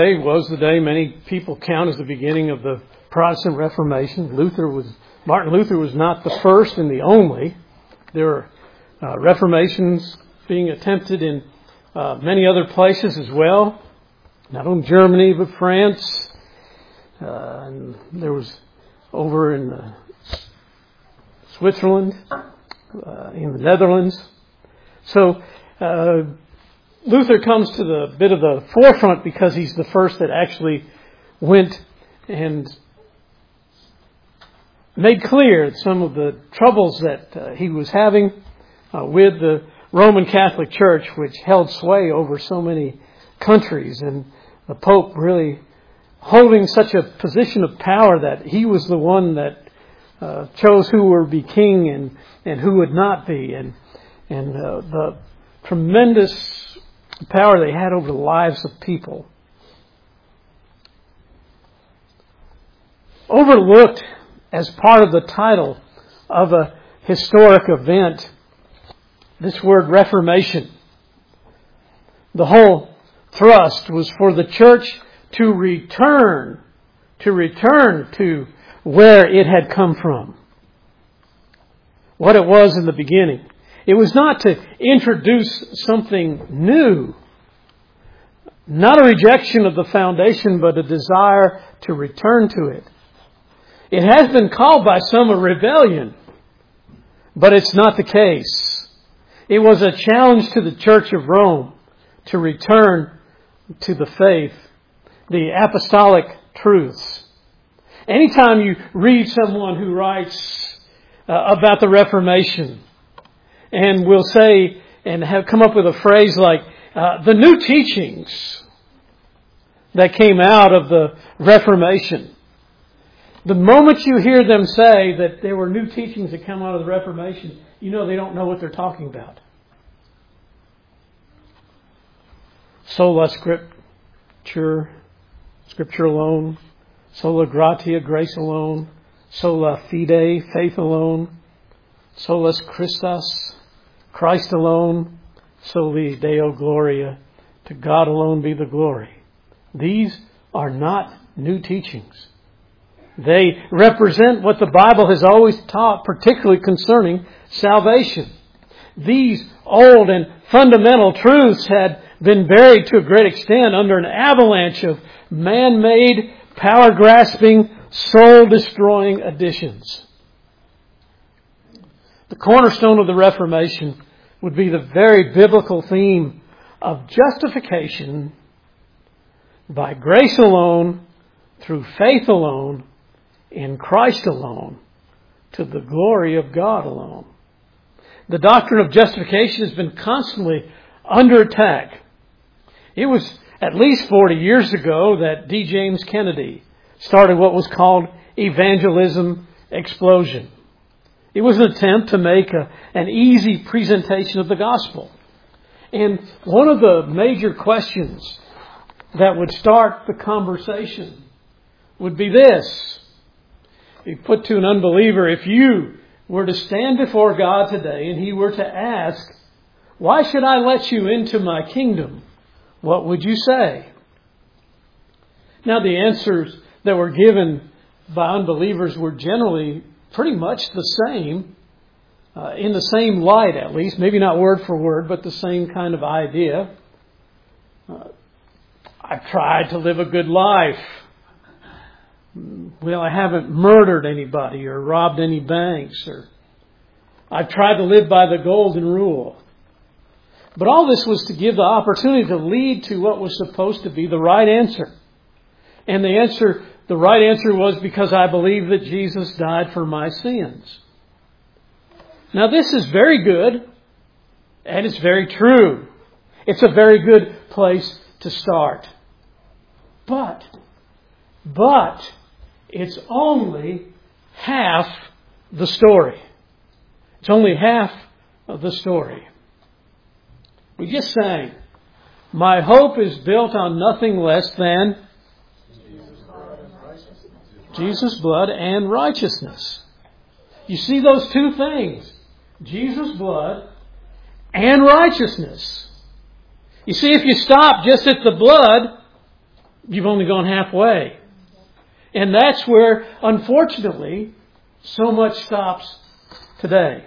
Today was the day many people count as the beginning of the Protestant Reformation. Martin Luther was not the first and the only. There are reformations being attempted in many other places as well, not only Germany but France. And there was over in Switzerland, in the Netherlands. So Luther comes to the bit of the forefront because he's the first that actually went and made clear some of the troubles that he was having with the Roman Catholic Church, which held sway over so many countries, and the Pope really holding such a position of power that he was the one that chose who would be king and who would not be, and the tremendous power they had over the lives of people. Overlooked as part of the title of a historic event, this word Reformation. The whole thrust was for the church to return to where it had come from, what it was in the beginning. It was not to introduce something new, not a rejection of the foundation, but a desire to return to it. It has been called by some a rebellion, but it's not the case. It was a challenge to the Church of Rome to return to the faith, the apostolic truths. Anytime you read someone who writes about the Reformation, and will say and have come up with a phrase like the new teachings that came out of the Reformation. The moment you hear them say that there were new teachings that come out of the Reformation, you know they don't know what they're talking about. Sola Scriptura, Scripture alone. Sola Gratia, grace alone. Sola Fide, faith alone. Solus Christus, Christ alone. Soli Deo Gloria, to God alone be the glory. These are not new teachings. They represent what the Bible has always taught, particularly concerning salvation. These old and fundamental truths had been buried to a great extent under an avalanche of man-made, power-grasping, soul-destroying additions. The cornerstone of the Reformation would be the very biblical theme of justification by grace alone, through faith alone, in Christ alone, to the glory of God alone. The doctrine of justification has been constantly under attack. It was at least 40 years ago that D. James Kennedy started what was called evangelism explosion. It was an attempt to make an easy presentation of the gospel. And one of the major questions that would start the conversation would be this. He put to an unbeliever, if you were to stand before God today and He were to ask, why should I let you into my kingdom? What would you say? Now the answers that were given by unbelievers were generally pretty much the same, in the same light at least, maybe not word for word, but the same kind of idea. I've tried to live a good life. Well, I haven't murdered anybody or robbed any banks, or I've tried to live by the golden rule. But all this was to give the opportunity to lead to what was supposed to be the right answer. And the right answer was because I believe that Jesus died for my sins. Now this is very good, and it's very true. It's a very good place to start. But it's only half the story. It's only half of the story. We just sang, my hope is built on nothing less than Jesus' blood and righteousness. You see those two things, Jesus' blood and righteousness. You see, if you stop just at the blood, You've only gone halfway. And that's where, unfortunately, so much stops today.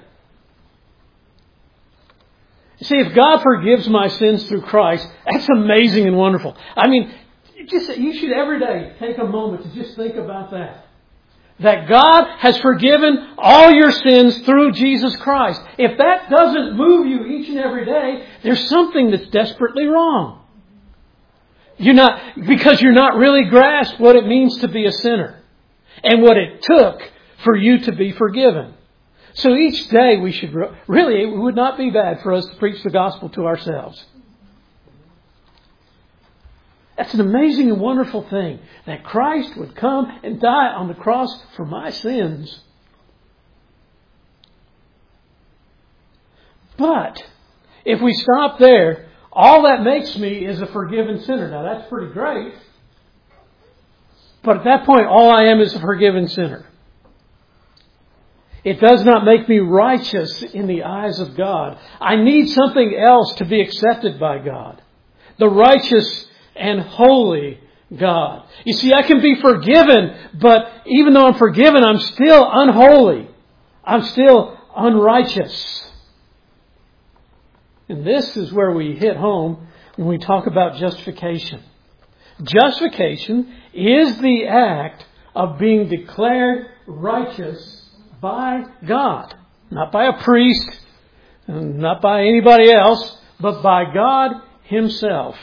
See, if God forgives my sins through Christ, that's amazing and wonderful. I mean, you should every day take a moment to just think about that. That God has forgiven all your sins through Jesus Christ. If that doesn't move you each and every day, there's something that's desperately wrong. Because you're not really grasped what it means to be a sinner and what it took for you to be forgiven. So each day we should really, it would not be bad for us to preach the gospel to ourselves. That's an amazing and wonderful thing, that Christ would come and die on the cross for my sins. But if we stop there, all that makes me is a forgiven sinner. Now that's pretty great. But at that point, all I am is a forgiven sinner. It does not make me righteous in the eyes of God. I need something else to be accepted by God. The righteous and holy God. You see, I can be forgiven, but even though I'm forgiven, I'm still unholy. I'm still unrighteous. And this is where we hit home when we talk about justification. Justification is the act of being declared righteous by God. Not by a priest, not by anybody else, but by God Himself.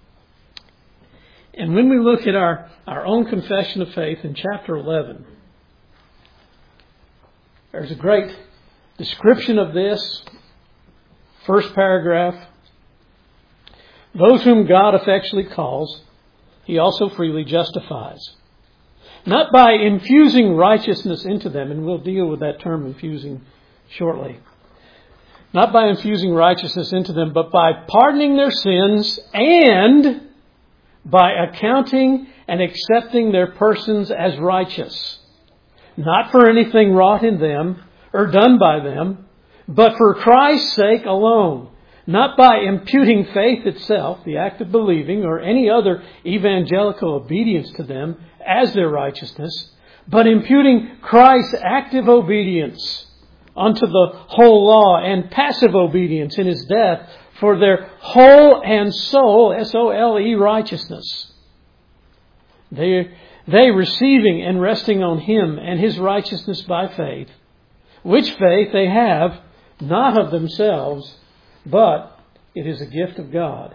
And when we look at our own confession of faith in chapter 11, there's a great description of this. First paragraph. Those whom God effectually calls, He also freely justifies. Not by infusing righteousness into them, and we'll deal with that term infusing shortly. Not by infusing righteousness into them, but by pardoning their sins and by accounting and accepting their persons as righteous. Not for anything wrought in them or done by them, but for Christ's sake alone. Not by imputing faith itself, the act of believing, or any other evangelical obedience to them as their righteousness, but imputing Christ's active obedience unto the whole law and passive obedience in His death for their whole and soul, S-O-L-E, righteousness. They receiving and resting on Him and His righteousness by faith, which faith they have not of themselves, but it is a gift of God.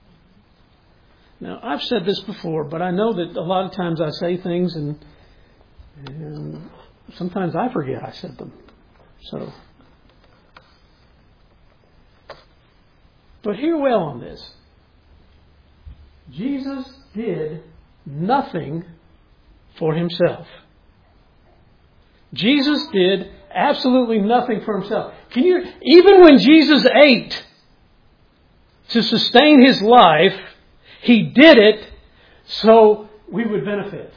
Now, I've said this before, but I know that a lot of times I say things and sometimes I forget I said them. But hear well on this. Jesus did nothing for Himself. Jesus did absolutely nothing for Himself. Even when Jesus ate to sustain His life, He did it so we would benefit.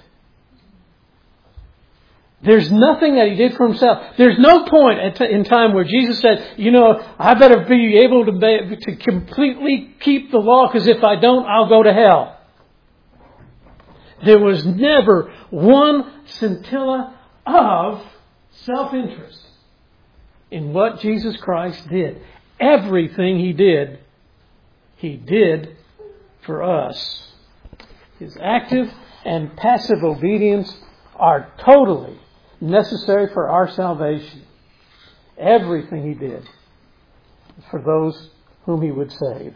There's nothing that He did for Himself. There's no point in time where Jesus said, I better be able to completely keep the law, because if I don't, I'll go to hell. There was never one scintilla of self-interest in what Jesus Christ did. Everything He did for us. His active and passive obedience are totally necessary for our salvation. Everything He did for those whom He would save.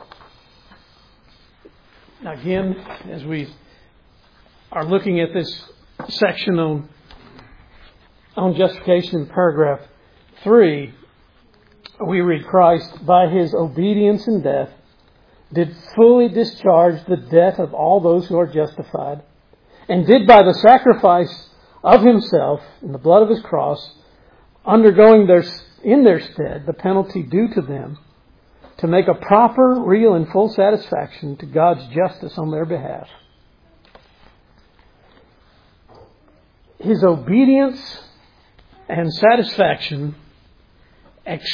Now again, as we are looking at this section on justification in paragraph 3, we read Christ, by His obedience and death, did fully discharge the debt of all those who are justified, and did by the sacrifice of Himself in the blood of His cross, undergoing in their stead the penalty due to them, to make a proper, real, and full satisfaction to God's justice on their behalf. His obedience and satisfaction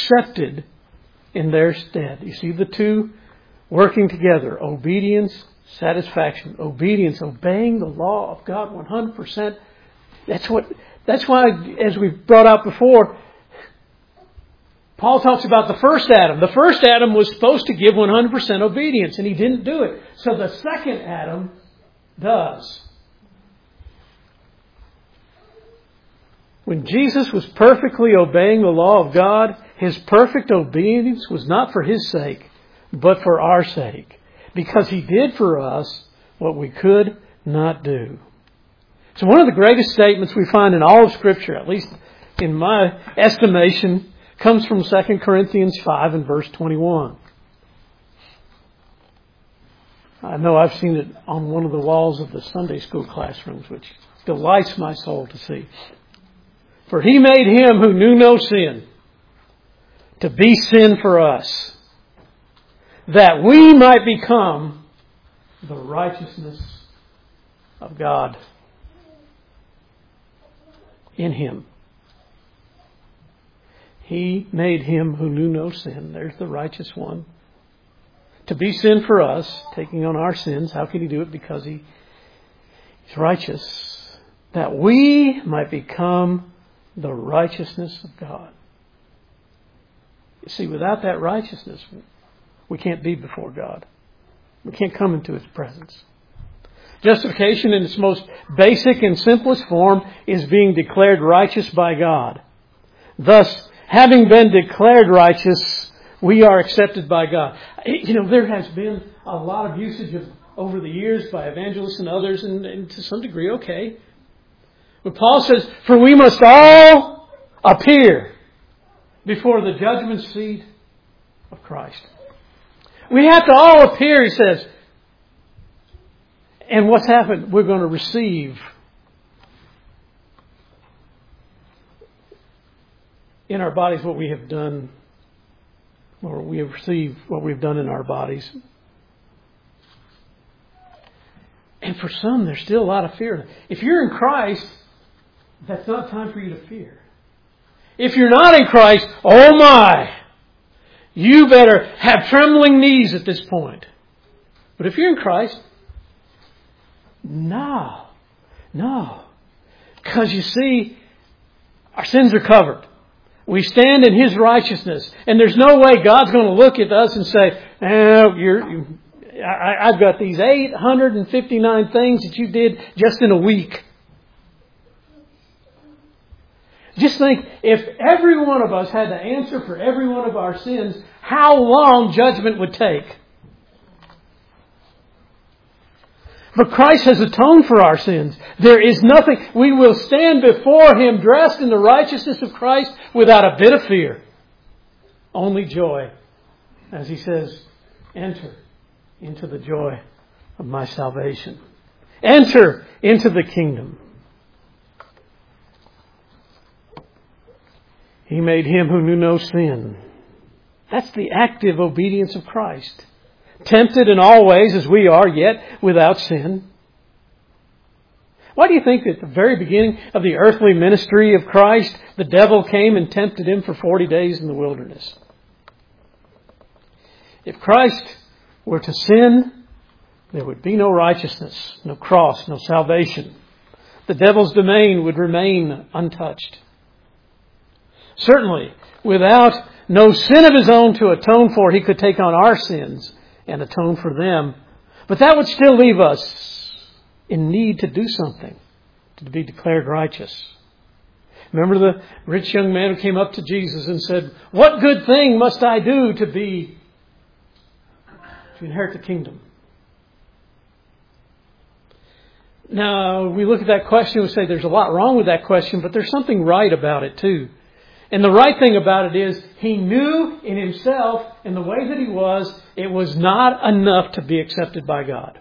accepted in their stead. You see the two working together. Obedience, satisfaction, obedience, obeying the law of God 100%. That's why, as we've brought out before, Paul talks about the first Adam. The first Adam was supposed to give 100% obedience, and he didn't do it. So the second Adam does. When Jesus was perfectly obeying the law of God, His perfect obedience was not for His sake, but for our sake. Because He did for us what we could not do. So one of the greatest statements we find in all of Scripture, at least in my estimation, comes from 2 Corinthians 5 and verse 21. I know I've seen it on one of the walls of the Sunday school classrooms, which delights my soul to see. For He made Him who knew no sin to be sin for us, that we might become the righteousness of God in Him. He made Him who knew no sin. There's the righteous one. To be sin for us, taking on our sins. How can He do it? Because He's righteous. That we might become the righteousness of God. You see, without that righteousness, we can't be before God. We can't come into His presence. Justification in its most basic and simplest form is being declared righteous by God. Thus, having been declared righteous, we are accepted by God. You know, there has been a lot of usage over the years by evangelists and others, and to some degree, okay. But Paul says, for we must all appear before the judgment seat of Christ. We have to all appear, he says. And what's happened? We're going to receive in our bodies what we have done, or we have received what we've done in our bodies. And for some, there's still a lot of fear. If you're in Christ, that's not time for you to fear. If you're not in Christ, oh my, you better have trembling knees at this point. But if you're in Christ, no. Because you see, our sins are covered. We stand in His righteousness. And there's no way God's going to look at us and say, I've got these 859 things that you did just in a week. Just think, if every one of us had to answer for every one of our sins, how long judgment would take. But Christ has atoned for our sins. There is nothing. We will stand before Him dressed in the righteousness of Christ without a bit of fear. Only joy. As He says, enter into the joy of my salvation. Enter into the kingdom. He made Him who knew no sin. That's the active obedience of Christ. Tempted in all ways as we are, yet without sin. Why do you think that at the very beginning of the earthly ministry of Christ, the devil came and tempted Him for 40 days in the wilderness? If Christ were to sin, there would be no righteousness, no cross, no salvation. The devil's domain would remain untouched. Certainly, without no sin of His own to atone for, He could take on our sins and atone for them. But that would still leave us in need to do something to be declared righteous. Remember the rich young man who came up to Jesus and said, what good thing must I do to inherit the kingdom? Now, we look at that question and say there's a lot wrong with that question, but there's something right about it too. And the right thing about it is he knew in himself, in the way that he was, it was not enough to be accepted by God.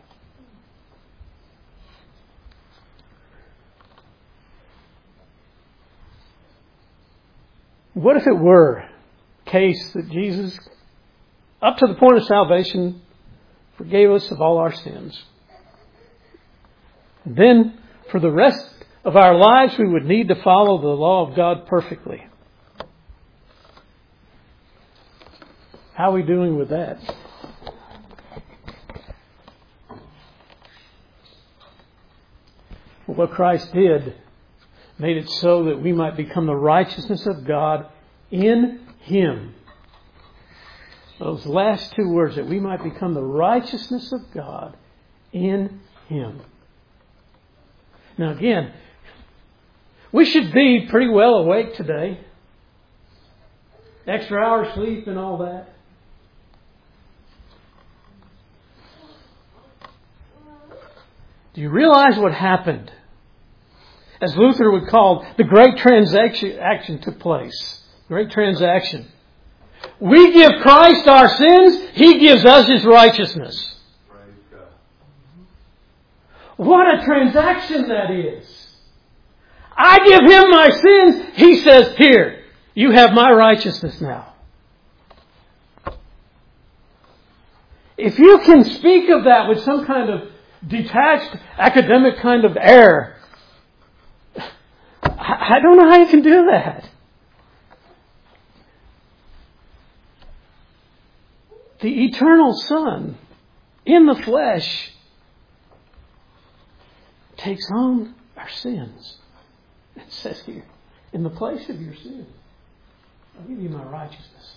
What if it were the case that Jesus, up to the point of salvation, forgave us of all our sins? Then, for the rest of our lives, we would need to follow the law of God perfectly. How are we doing with that? But what Christ did made it so that we might become the righteousness of God in Him. Those last two words, that we might become the righteousness of God in Him. Now again, we should be pretty well awake today. Extra hour sleep and all that. Do you realize what happened? As Luther would call, the great transaction took place. Great transaction. We give Christ our sins, He gives us His righteousness. What a transaction that is. I give Him my sins, He says, here, you have my righteousness now. If you can speak of that with some kind of detached academic kind of air, I don't know how you can do that. The eternal Son, in the flesh, takes on our sins. It says here, in the place of your sins, I'll give you my righteousness.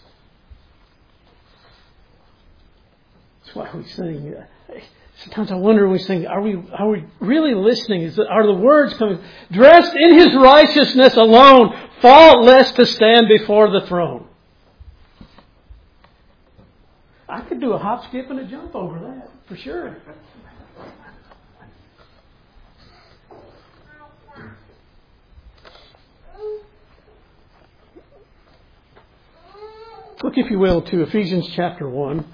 That's why we sing. Sometimes I wonder when we sing, are we really listening? Are the words coming? Dressed in His righteousness alone, faultless to stand before the throne. I could do a hop, skip, and a jump over that, for sure. Look, if you will, to Ephesians chapter 1.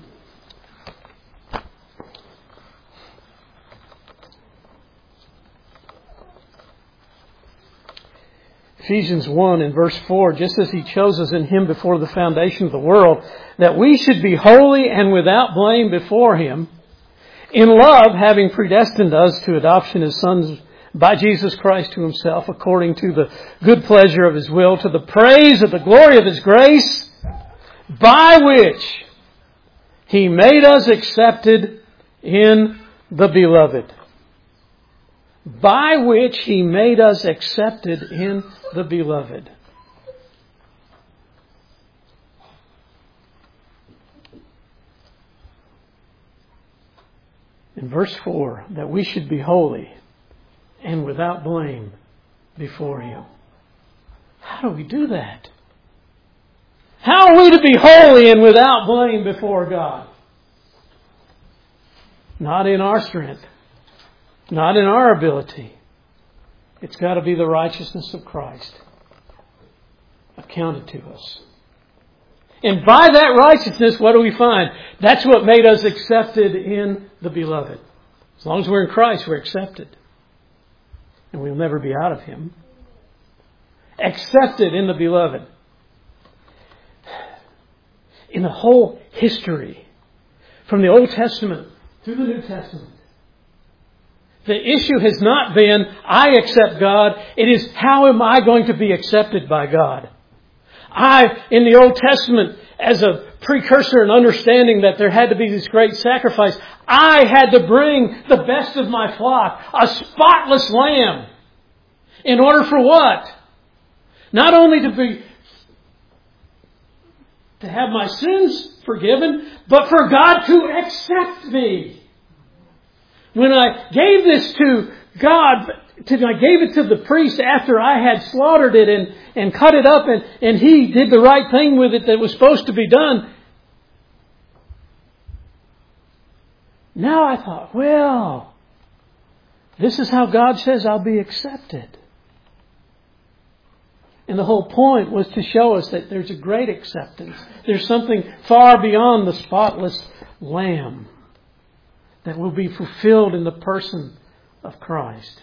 Ephesians 1 and verse 4, just as He chose us in Him before the foundation of the world, that we should be holy and without blame before Him, in love having predestined us to adoption as sons by Jesus Christ to Himself, according to the good pleasure of His will, to the praise of the glory of His grace, by which He made us accepted in the Beloved. By which He made us accepted in the Beloved. In verse 4, that we should be holy and without blame before Him. How do we do that? How are we to be holy and without blame before God? Not in our strength. Not in our ability. It's got to be the righteousness of Christ accounted to us. And by that righteousness, what do we find? That's what made us accepted in the Beloved. As long as we're in Christ, we're accepted. And we'll never be out of Him. Accepted in the Beloved. In the whole history, from the Old Testament through the New Testament, the issue has not been, I accept God. It is, how am I going to be accepted by God? In the Old Testament, as a precursor and understanding that there had to be this great sacrifice, I had to bring the best of my flock, a spotless lamb. In order for what? Not only to have my sins forgiven, but for God to accept me. When I gave this to God, I gave it to the priest after I had slaughtered it and cut it up, and he did the right thing with it that was supposed to be done. Now I thought, well, this is how God says I'll be accepted. And the whole point was to show us that there's a great acceptance. There's something far beyond the spotless lamb that will be fulfilled in the person of Christ.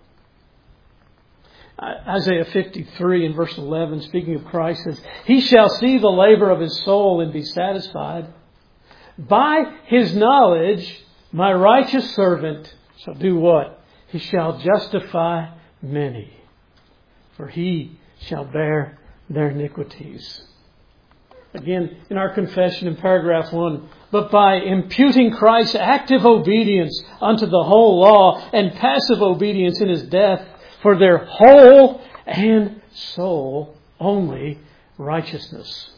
Isaiah 53 in verse 11, speaking of Christ, says, He shall see the labor of His soul and be satisfied. By His knowledge, my righteous servant shall do what? He shall justify many, for He shall bear their iniquities. Again, in our confession in paragraph 1, but by imputing Christ's active obedience unto the whole law and passive obedience in His death for their whole and soul only righteousness.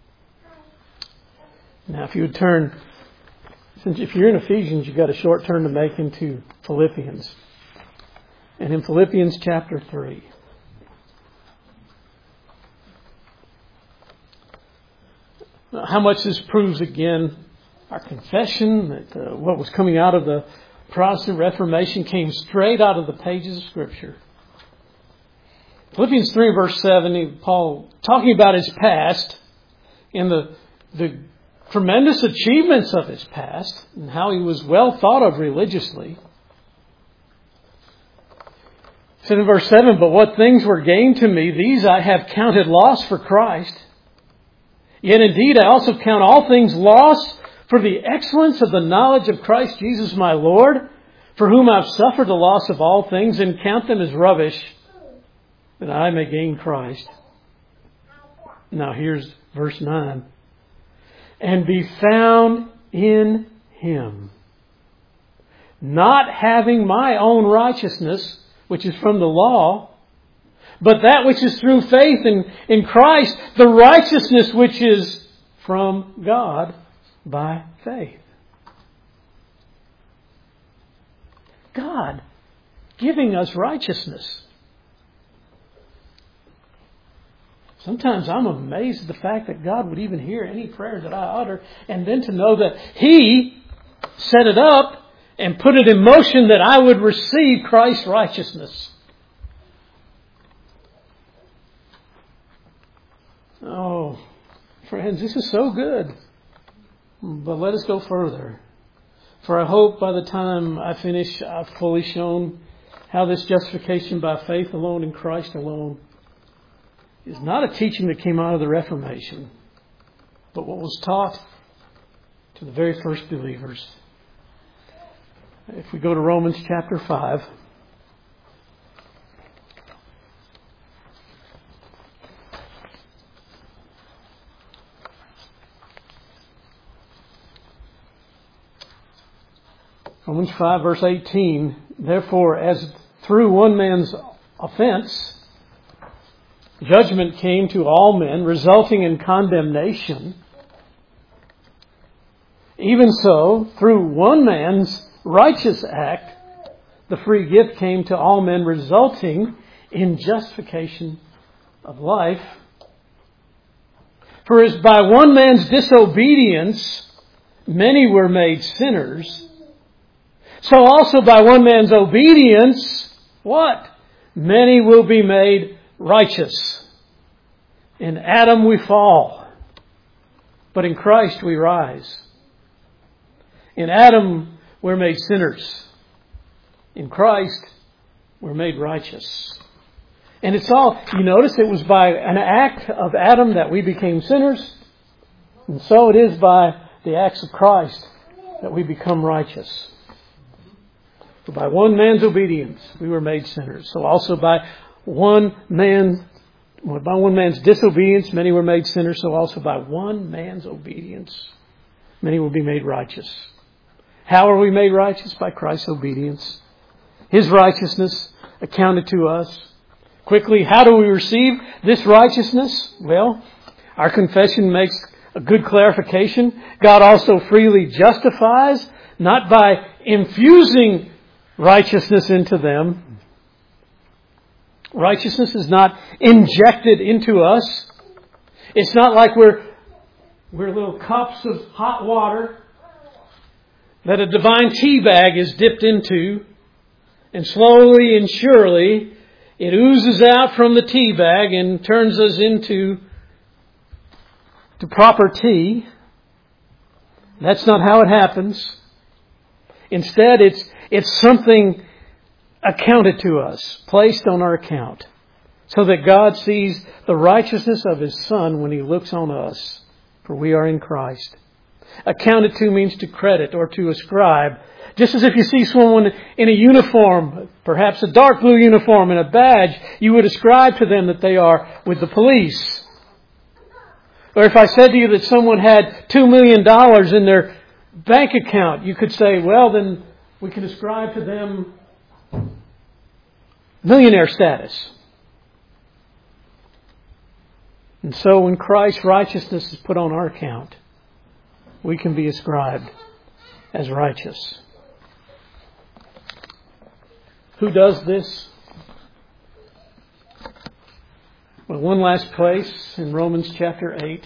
Now, if you would turn, since if you're in Ephesians, you've got a short turn to make into Philippians. And in Philippians chapter 3. How much this proves again our confession that what was coming out of the Protestant Reformation came straight out of the pages of Scripture. Philippians 3 verse 7, Paul talking about his past and the tremendous achievements of his past and how he was well thought of religiously. He said in verse 7, but what things were gained to me, these I have counted loss for Christ. Yet indeed I also count all things loss for the excellence of the knowledge of Christ Jesus my Lord, for whom I've suffered the loss of all things, and count them as rubbish, that I may gain Christ. Now here's verse 9. And be found in Him, not having my own righteousness, which is from the law, but that which is through faith in Christ, the righteousness which is from God by faith. God giving us righteousness. Sometimes I'm amazed at the fact that God would even hear any prayer that I utter, and then to know that He set it up and put it in motion that I would receive Christ's righteousness. Oh, friends, this is so good. But let us go further. For I hope by the time I finish, I've fully shown how this justification by faith alone in Christ alone is not a teaching that came out of the Reformation, but what was taught to the very first believers. If we go to Romans chapter 5. Romans 5 verse 18, therefore as through one man's offense, judgment came to all men, resulting in condemnation, even so, through one man's righteous act, the free gift came to all men, resulting in justification of life. For as by one man's disobedience many were made sinners, so also by one man's obedience, what? Many will be made righteous. In Adam we fall, but in Christ we rise. In Adam we're made sinners. In Christ we're made righteous. And it's all, you notice it was by an act of Adam that we became sinners. And so it is by the acts of Christ that we become righteous. For by one man's obedience we were made sinners. So also by one man's disobedience many were made sinners. So also by one man's obedience many will be made righteous. How are we made righteous? By Christ's obedience. His righteousness accounted to us. Quickly, how do we receive this righteousness? Well, our confession makes a good clarification. God also freely justifies, not by infusing righteousness into them. Righteousness is not injected into us. It's not like we're little cups of hot water that a divine tea bag is dipped into, and slowly and surely it oozes out from the tea bag and turns us into proper tea. That's not how it happens. Instead, it's something accounted to us, placed on our account, so that God sees the righteousness of His Son when He looks on us, for we are in Christ. Accounted to means to credit or to ascribe. Just as if you see someone in a uniform, perhaps a dark blue uniform and a badge, you would ascribe to them that they are with the police. Or if I said to you that someone had $2 million in their bank account, you could say, well, then we can ascribe to them millionaire status. And so when Christ's righteousness is put on our account, we can be ascribed as righteous. Who does this? Well, one last place in Romans chapter 8.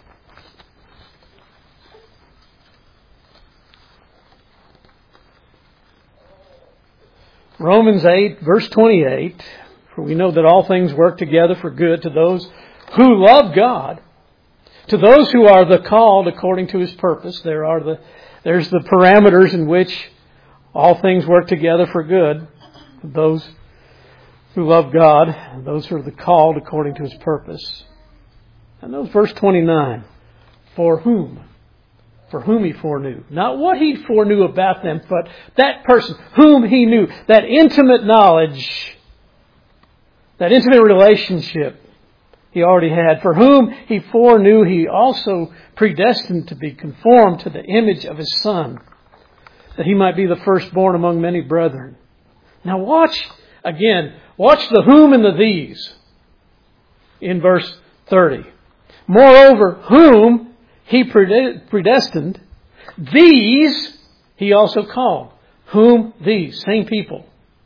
Romans 8, verse 28. For we know that all things work together for good to those who love God, to those who are the called according to His purpose. There's the parameters in which all things work together for good. Those who love God, those who are the called according to His purpose. And those verse 29. For whom? For whom He foreknew. Not what He foreknew about them, but that person whom He knew. That intimate knowledge, that intimate relationship He already had. For whom He foreknew, He also predestined to be conformed to the image of His Son, that He might be the firstborn among many brethren. Now watch the whom and the these in verse 30. Moreover, whom He predestined, these He also called. Whom? These. Same people.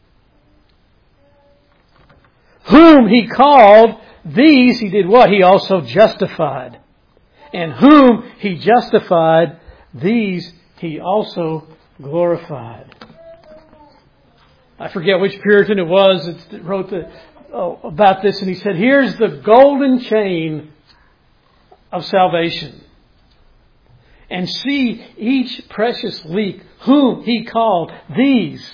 Whom He called, these He did what? He also justified. And whom He justified, these He also glorified. I forget which Puritan it was that wrote about this, and he said, here's the golden chain of salvation. And see each precious leak, whom He called, these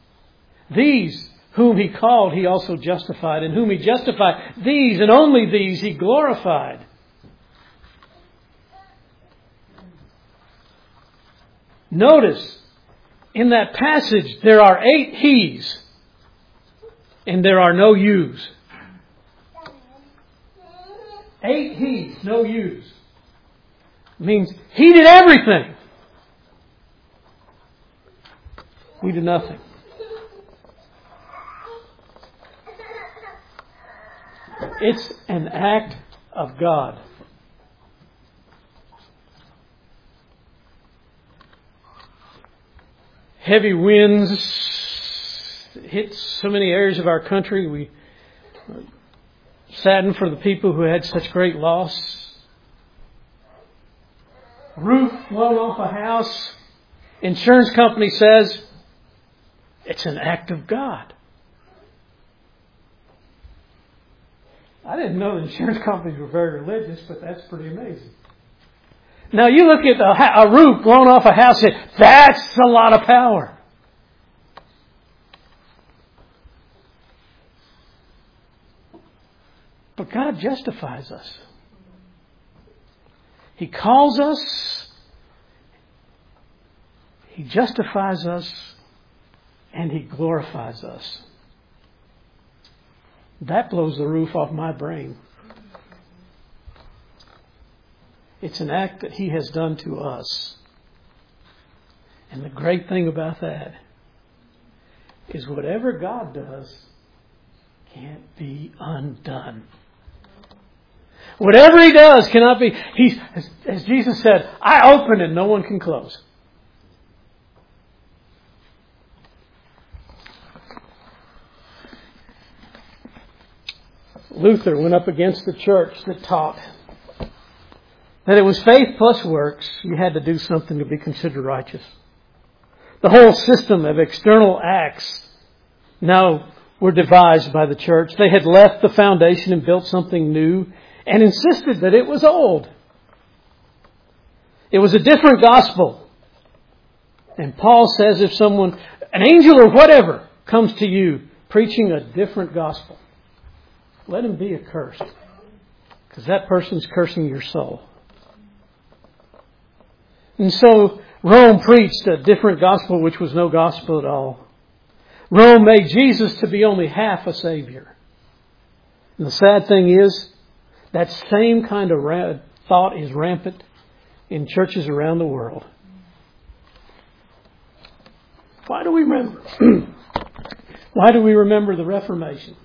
whom He called, He also justified. And whom He justified, these and only these He glorified. Notice, in that passage, there are 8 He's and there are no You's. 8 He's, no You's. Means He did everything. We did nothing. It's an act of God. Heavy winds hit so many areas of our country. We are saddened for the people who had such great loss. Roof blown off a house. Insurance company says it's an act of God. I didn't know the insurance companies were very religious, but that's pretty amazing. Now you look at a roof blown off a house and say, that's a lot of power. But God justifies us. He calls us, He justifies us, and He glorifies us. That blows the roof off my brain. It's an act that He has done to us. And the great thing about that is whatever God does can't be undone. Whatever He does cannot be. As Jesus said, I open and no one can close. Luther went up against the church that taught that it was faith plus works. You had to do something to be considered righteous. The whole system of external acts now were devised by the church. They had left the foundation and built something new and insisted that it was old. It was a different gospel. And Paul says if someone, an angel or whatever, comes to you preaching a different gospel, let him be accursed. Because that person's cursing your soul. And so Rome preached a different gospel which was no gospel at all. Rome made Jesus to be only half a Savior. And the sad thing is, that same kind of thought is rampant in churches around the world. Why do we remember? Why do we remember the Reformation?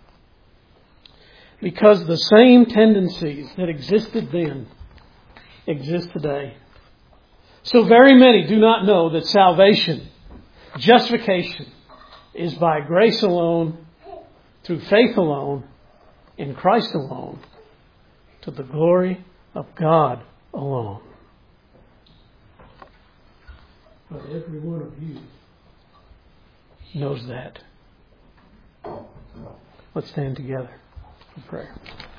Because the same tendencies that existed then exist today. So very many do not know that salvation, justification, is by grace alone, through faith alone, in Christ alone, to the glory of God alone. But every one of you knows that. Let's stand together for prayer.